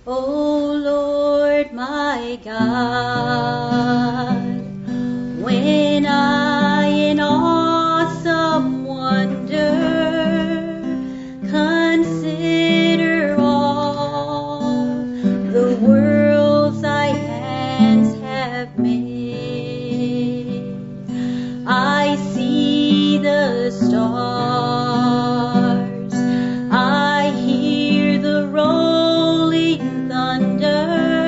O Lord my God, when I in awesome wonder consider all the worlds thy hands have made, I see the stars, I hear the rolling thunder,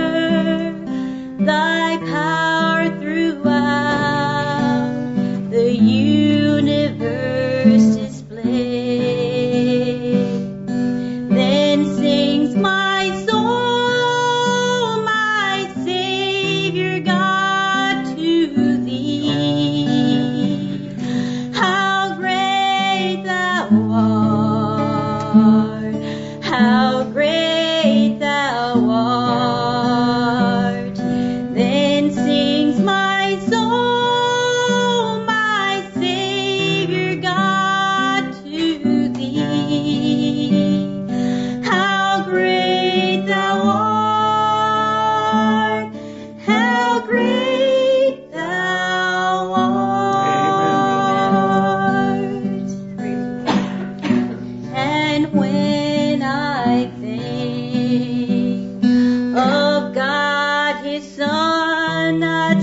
thy power throughout the universe displayed. Then sings my soul, my Savior God, to thee. How great thou art, how great thou art. Then sings my soul, my Savior God, to thee. How great thou art, how great thou art. And when I think of God his Son not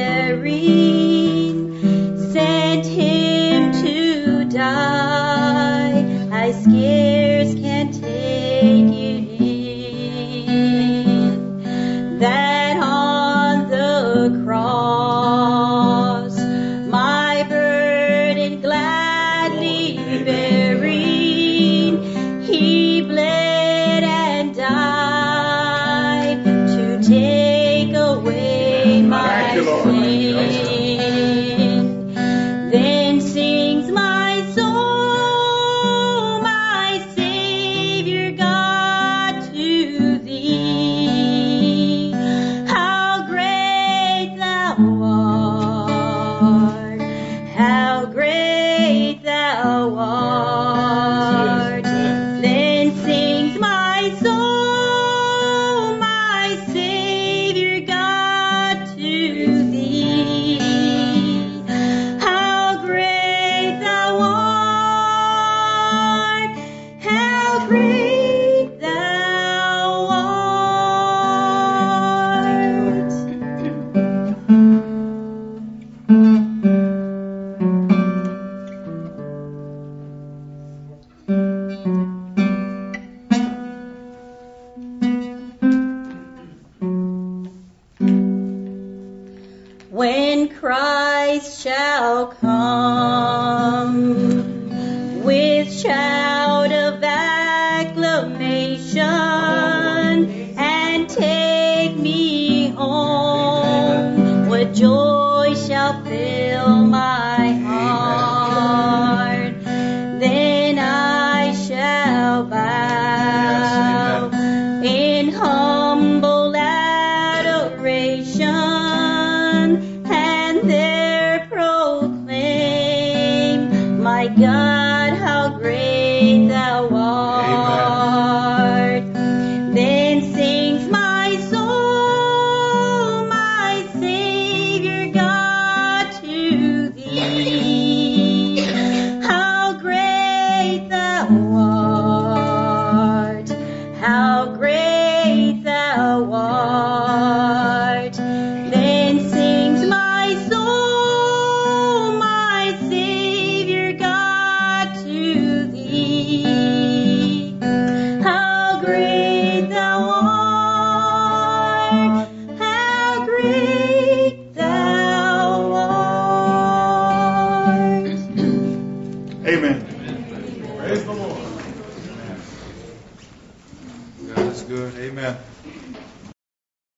sparing, sent him to die, I scarce can take it in, that on the cross my burden gladly bearing, he bled and died to take away my sin. Then sings my soul, my Savior God, to thee. How great thou art, how great thou art. Then sings my soul, my Savior God, to thee. How great thou art, how great thou art. When Christ shall come with shout of acclamation and take me home, what joy shall fill my heart. Then I shall bow in heart